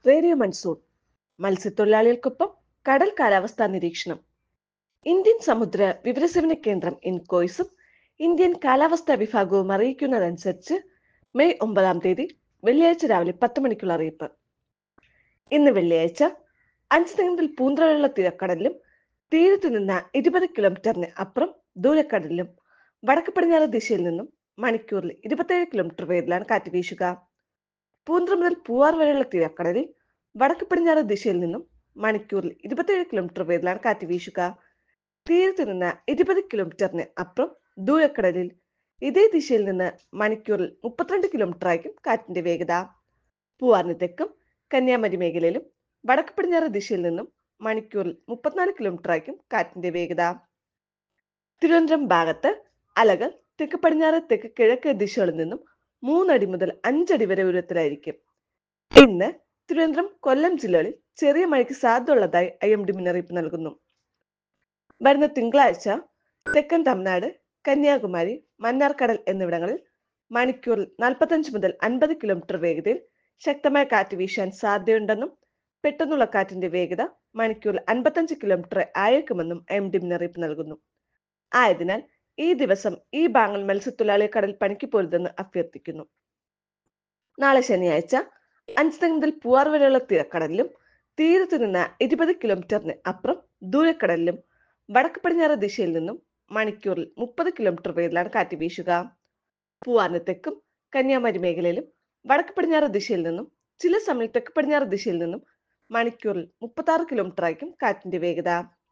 Radio monsoon മത്സ്യത്തൊഴിലാളികൾക്കൊപ്പം കടൽ കാലാവസ്ഥാ നിരീക്ഷണം. ഇന്ത്യൻ സമുദ്ര വിവരസേവന കേന്ദ്രം ഇൻകോയ്സും ഇന്ത്യൻ കാലാവസ്ഥാ വിഭാഗവും അറിയിക്കുന്നതനുസരിച്ച് മെയ് 9 വെള്ളിയാഴ്ച രാവിലെ 10 മണിക്കുള്ള അറിയിപ്പ്. ഇന്ന് വെള്ളിയാഴ്ച അഞ്ചുതെങ്ങിൽ പൂന്തറയുള്ള തീരക്കടലിലും തീരത്തു നിന്ന് 20 കിലോമീറ്ററിന് അപ്പുറം ദൂരക്കടലിലും വടക്ക് പടിഞ്ഞാറ് ദിശയിൽ നിന്നും മണിക്കൂറിൽ 27 കിലോമീറ്റർ വേഗത്തിലാണ് കാറ്റ് വീശുക. പൂന്തറ മുതൽ പൂവാർ വരെയുള്ള തീരക്കടലിൽ വടക്ക് പടിഞ്ഞാറ് ദിശയിൽ നിന്നും മണിക്കൂറിൽ 27 കിലോമീറ്റർ വേഗത്തിലാണ് കാറ്റ് വീശുക. തീരത്ത് നിന്ന് 20 കിലോമീറ്ററിന് അപ്പുറം ദൂരക്കടലിൽ ഇതേ ദിശയിൽ നിന്ന് മണിക്കൂറിൽ 32 കിലോമീറ്റർ ആയിരിക്കും കാറ്റിന്റെ വേഗത. പൂവാറിന് തെക്കും കന്യാകുമാരി മേഖലയിലും വടക്ക് പടിഞ്ഞാറ് ദിശയിൽ നിന്നും മണിക്കൂറിൽ 34 കിലോമീറ്റർ ആയിരിക്കും കാറ്റിന്റെ വേഗത. തിരുവനന്തപുരം ഭാഗത്ത് അലകൾ തെക്ക് പടിഞ്ഞാറ് തെക്ക് കിഴക്ക് ദിശകളിൽ നിന്നും 3 അടി മുതൽ 5 അടി വരെ ഉയരത്തിലായിരിക്കും. ഇന്ന് തിരുവനന്തപുരം കൊല്ലം ജില്ലകളിൽ ചെറിയ മഴയ്ക്ക് സാധ്യതയുള്ളതായി IMD മുന്നറിയിപ്പ് നൽകുന്നു. വരുന്ന തിങ്കളാഴ്ച തെക്കൻ തമിഴ്നാട്, കന്യാകുമാരി, മന്നാർക്കടൽ എന്നിവിടങ്ങളിൽ മണിക്കൂറിൽ 45 മുതൽ 50 കിലോമീറ്റർ വേഗതയിൽ ശക്തമായ കാറ്റ് വീശാൻ സാധ്യതയുണ്ടെന്നും പെട്ടെന്നുള്ള കാറ്റിന്റെ വേഗത മണിക്കൂറിൽ 55 കിലോമീറ്റർ ആയേക്കുമെന്നും IMD മുന്നറിയിപ്പ് നൽകുന്നു. ആയതിനാൽ ഈ ദിവസം ഈ ഭാഗങ്ങൾ മത്സ്യത്തൊഴിലാളികൾ കടൽ പണിക്ക് പോരുതെന്ന് അഭ്യർത്ഥിക്കുന്നു. നാളെ ശനിയാഴ്ച അഞ്ചുതെങ്ങ് മുതൽ പൂവാർ വരെയുള്ള തീരക്കടലിലും തീരത്തു നിന്ന് 20 കിലോമീറ്ററിന് അപ്പുറം ദൂരക്കടലിലും വടക്ക് പടിഞ്ഞാറ് ദിശയിൽ നിന്നും മണിക്കൂറിൽ 30 കിലോമീറ്റർ വേഗത്തിലാണ് കാറ്റ് വീശുക. പൂവാറിന് തെക്കും കന്യാകുമാരി മേഖലയിലും വടക്ക് പടിഞ്ഞാറ് ദിശയിൽ നിന്നും ചില സമയം തെക്ക് പടിഞ്ഞാറ് ദിശയിൽ നിന്നും മണിക്കൂറിൽ 36 കിലോമീറ്റർ ആയിരിക്കും കാറ്റിന്റെ വേഗത.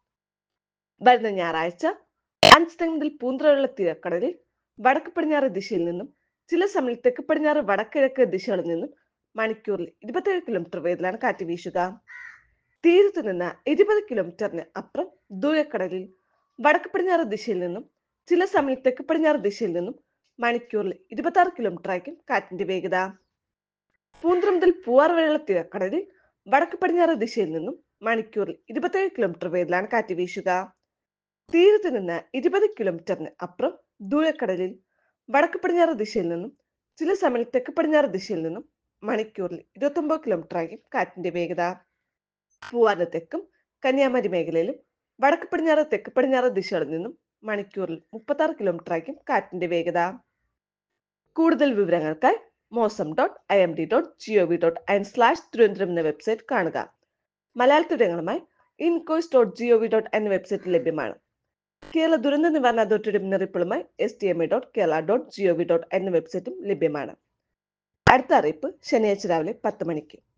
വരുന്ന ഞായറാഴ്ച അഞ്ചുതെങ്ങ് മുതൽ പൂന്തറയുള്ള തീരക്കടലിൽ വടക്ക് പടിഞ്ഞാറ് ദിശയിൽ നിന്നും ചില സമയം തെക്ക് പടിഞ്ഞാറ് വടക്കിഴക്ക് ദിശകളിൽ നിന്നും മണിക്കൂറിൽ 27 കിലോമീറ്റർ വേഗത്തിലാണ് കാറ്റ് വീശുക. തീരത്തു നിന്ന് 20 കിലോമീറ്ററിന് അപ്പുറം ദൂരക്കടലിൽ വടക്ക് പടിഞ്ഞാറ് ദിശയിൽ നിന്നും ചില സമയം തെക്ക് പടിഞ്ഞാറ് ദിശയിൽ നിന്നും മണിക്കൂറിൽ 26 കിലോമീറ്റർ ആയിരിക്കും കാറ്റിന്റെ വേഗത. പൂന്തറ മുതൽ പൂവാർ വരെയുള്ള തീരക്കടലിൽ വടക്ക് പടിഞ്ഞാറ് ദിശയിൽ നിന്നും മണിക്കൂറിൽ 27 കിലോമീറ്റർ വേഗത്തിലാണ് കാറ്റ് വീശുക. തീരത്തു നിന്ന് 20 കിലോമീറ്ററിന് അപ്പുറം ദൂരക്കടലിൽ വടക്ക് പടിഞ്ഞാറ് ദിശയിൽ നിന്നും ചില സമയം തെക്ക് പടിഞ്ഞാറ് ദിശയിൽ നിന്നും മണിക്കൂറിൽ 29 കിലോമീറ്റർ ആയിരിക്കും കാറ്റിന്റെ വേഗത. പൂവാറിന് തെക്കും കന്യാകുമാരി മേഖലയിലും വടക്ക് പടിഞ്ഞാറ് തെക്ക് പടിഞ്ഞാറ് ദിശകളിൽ നിന്നും മണിക്കൂറിൽ 36 കിലോമീറ്റർ ആയിരിക്കും കാറ്റിന്റെ വേഗത. കൂടുതൽ വിവരങ്ങൾക്കായി mosam.imd.gov.in/തിരുവനന്തപുരം എന്ന വെബ്സൈറ്റ് കാണുക. മലയാളത്തിലുമായി incois.gov.in എന്ന വെബ്സൈറ്റ് ലഭ്യമാണ്. കേരള ദുരന്ത നിവാരണ അതോറിറ്റിയുടെ മുന്നറിയിപ്പുകളുമായി stma.kerala.gov.in എന്ന വെബ്സൈറ്റും ലഭ്യമാണ്. അടുത്ത അറിയിപ്പ് ശനിയാഴ്ച രാവിലെ 10 മണിക്ക്.